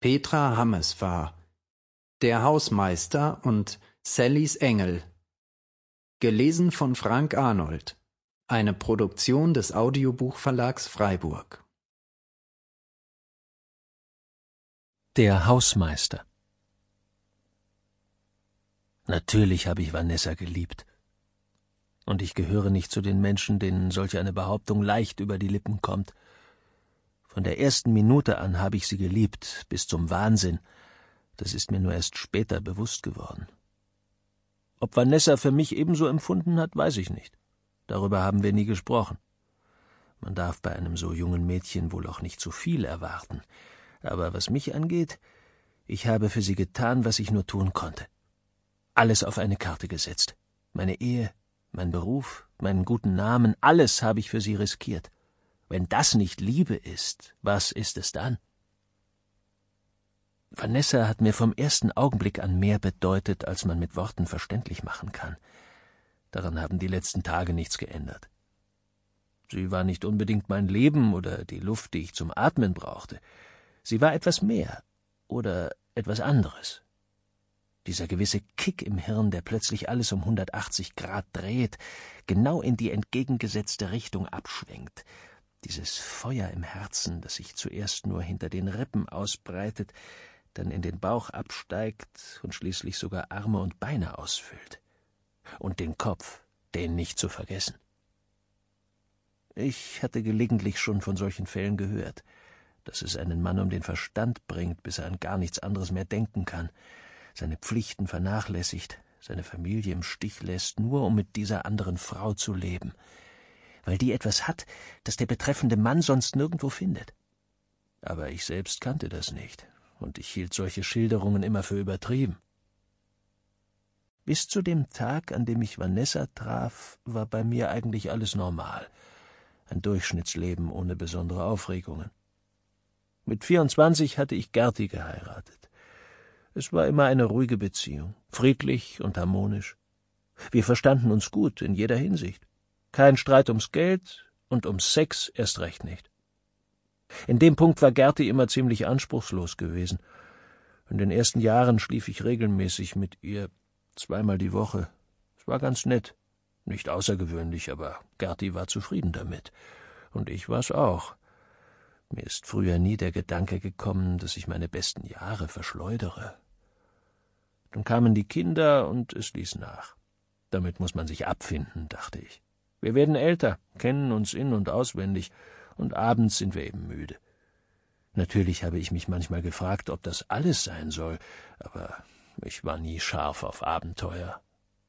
Petra Hammes war Der Hausmeister und Sallys Engel. Gelesen von Frank Arnold. Eine Produktion des Audiobuchverlags Freiburg. Der Hausmeister. Natürlich habe ich Vanessa geliebt. Und ich gehöre nicht zu den Menschen, denen solch eine Behauptung leicht über die Lippen kommt. Von der ersten Minute an habe ich sie geliebt, bis zum Wahnsinn. Das ist mir nur erst später bewusst geworden. Ob Vanessa für mich ebenso empfunden hat, weiß ich nicht. Darüber haben wir nie gesprochen. Man darf bei einem so jungen Mädchen wohl auch nicht zu viel erwarten. Aber was mich angeht, ich habe für sie getan, was ich nur tun konnte. Alles auf eine Karte gesetzt. Meine Ehe, mein Beruf, meinen guten Namen, alles habe ich für sie riskiert. Wenn das nicht Liebe ist, was ist es dann? Vanessa hat mir vom ersten Augenblick an mehr bedeutet, als man mit Worten verständlich machen kann. Daran haben die letzten Tage nichts geändert. Sie war nicht unbedingt mein Leben oder die Luft, die ich zum Atmen brauchte. Sie war etwas mehr oder etwas anderes. Dieser gewisse Kick im Hirn, der plötzlich alles um 180 Grad dreht, genau in die entgegengesetzte Richtung abschwenkt. Dieses Feuer im Herzen, das sich zuerst nur hinter den Rippen ausbreitet, dann in den Bauch absteigt und schließlich sogar Arme und Beine ausfüllt. Und den Kopf, den nicht zu vergessen. Ich hatte gelegentlich schon von solchen Fällen gehört, dass es einen Mann um den Verstand bringt, bis er an gar nichts anderes mehr denken kann, seine Pflichten vernachlässigt, seine Familie im Stich lässt, nur um mit dieser anderen Frau zu leben, weil die etwas hat, das der betreffende Mann sonst nirgendwo findet. Aber ich selbst kannte das nicht, und ich hielt solche Schilderungen immer für übertrieben. Bis zu dem Tag, an dem ich Vanessa traf, war bei mir eigentlich alles normal, ein Durchschnittsleben ohne besondere Aufregungen. Mit 24 hatte ich Gerti geheiratet. Es war immer eine ruhige Beziehung, friedlich und harmonisch. Wir verstanden uns gut in jeder Hinsicht. Kein Streit ums Geld und ums Sex erst recht nicht. In dem Punkt war Gerti immer ziemlich anspruchslos gewesen. In den ersten Jahren schlief ich regelmäßig mit ihr, 2-mal die Woche. Es war ganz nett. Nicht außergewöhnlich, aber Gerti war zufrieden damit. Und ich war's auch. Mir ist früher nie der Gedanke gekommen, dass ich meine besten Jahre verschleudere. Dann kamen die Kinder und es ließ nach. Damit muss man sich abfinden, dachte ich. Wir werden älter, kennen uns in- und auswendig, und abends sind wir eben müde. Natürlich habe ich mich manchmal gefragt, ob das alles sein soll, aber ich war nie scharf auf Abenteuer.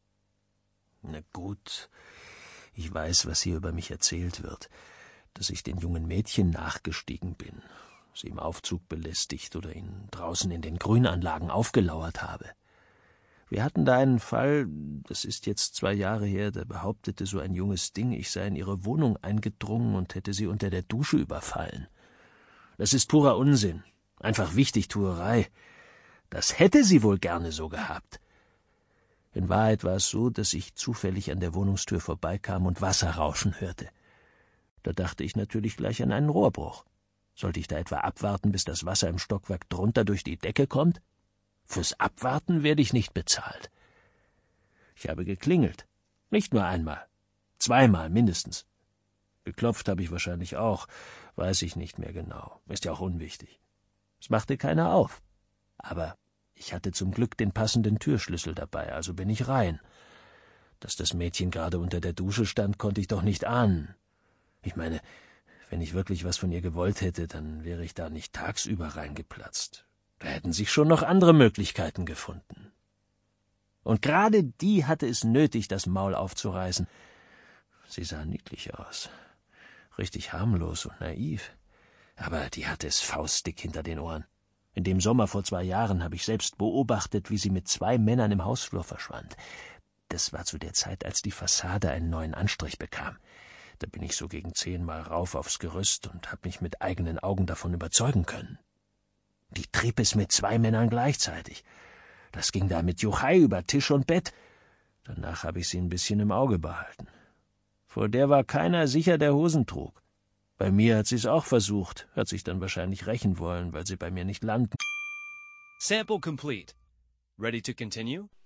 Na gut, ich weiß, was hier über mich erzählt wird, dass ich den jungen Mädchen nachgestiegen bin, sie im Aufzug belästigt oder ihnen draußen in den Grünanlagen aufgelauert habe. Wir hatten da einen Fall, das ist jetzt 2 Jahre her, da behauptete so ein junges Ding, ich sei in ihre Wohnung eingedrungen und hätte sie unter der Dusche überfallen. Das ist purer Unsinn, einfach Wichtigtuerei. Das hätte sie wohl gerne so gehabt. In Wahrheit war es so, dass ich zufällig an der Wohnungstür vorbeikam und Wasser rauschen hörte. Da dachte ich natürlich gleich an einen Rohrbruch. Sollte ich da etwa abwarten, bis das Wasser im Stockwerk drunter durch die Decke kommt? Fürs Abwarten werde ich nicht bezahlt. Ich habe geklingelt. Nicht nur einmal. 2-mal mindestens. Geklopft habe ich wahrscheinlich auch. Weiß ich nicht mehr genau. Ist ja auch unwichtig. Es machte keiner auf. Aber ich hatte zum Glück den passenden Türschlüssel dabei, also bin ich rein. Dass das Mädchen gerade unter der Dusche stand, konnte ich doch nicht ahnen. Ich meine, wenn ich wirklich was von ihr gewollt hätte, dann wäre ich da nicht tagsüber reingeplatzt. Da hätten sich schon noch andere Möglichkeiten gefunden. Und gerade die hatte es nötig, das Maul aufzureißen. Sie sah niedlich aus, richtig harmlos und naiv. Aber die hatte es faustdick hinter den Ohren. In dem Sommer vor 2 Jahren habe ich selbst beobachtet, wie sie mit 2 Männern im Hausflur verschwand. Das war zu der Zeit, als die Fassade einen neuen Anstrich bekam. Da bin ich so gegen 10-mal rauf aufs Gerüst und habe mich mit eigenen Augen davon überzeugen können. Die trieb es mit 2 Männern gleichzeitig. Das ging da mit Juchai über Tisch und Bett. Danach habe ich sie ein bisschen im Auge behalten. Vor der war keiner sicher, der Hosen trug. Bei mir hat sie's auch versucht, hat sich dann wahrscheinlich rächen wollen, weil sie bei mir nicht landen. Sample complete. Ready to continue?